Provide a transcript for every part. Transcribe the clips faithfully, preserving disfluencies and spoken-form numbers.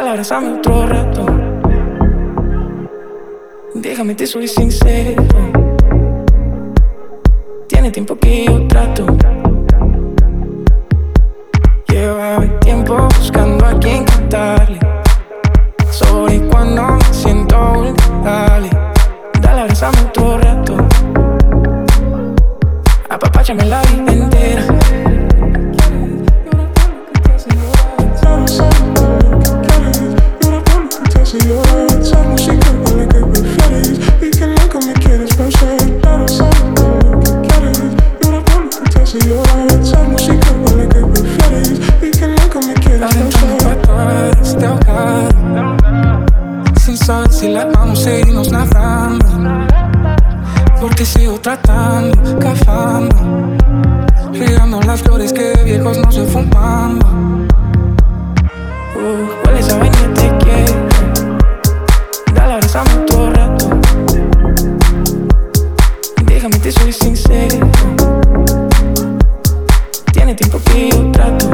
Dale, abrázame otro rato. Déjame, te soy sincero. Tiene tiempo que yo trato. Llevaba tiempo buscando a quien cantarle. Sorry cuando me siento vulnerable. Dale, abrázame otro rato. Apapáchame la vida entera. Esa música con la que prefieres y que nunca me quieres pausar. Claro, sabes lo que quieres y ahora por lo que te hace llorar. Esa música con la que prefieres y que nunca me quieres pausar. Aventando te ahogaron, sin saber si la vamos a irnos nadando. Porque sigo tratando, cavando, regando las flores que de viejos no se fumando. Uh, huele esa vaina, te quiero. Dale, abrázame otro rato. Déjame, te soy sincero. Tiene tiempo que yo trato.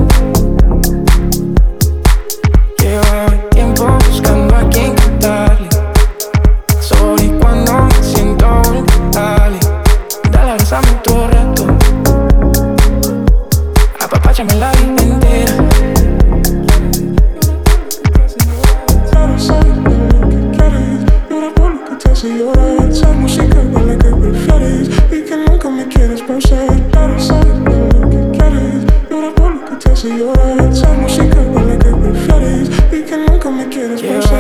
Llevaba tiempo buscando a quien cantarle. Sorry cuando me siento vulnerable. Dale, abrázame otro rato. Apapáchame la vida entera. Esa música con la que prefieres y que nunca me quieres pausar. Claro, sabes lo que quieres y ahora por lo que te hace llorar. Esa música con la que prefieres y que nunca me quieres pausar.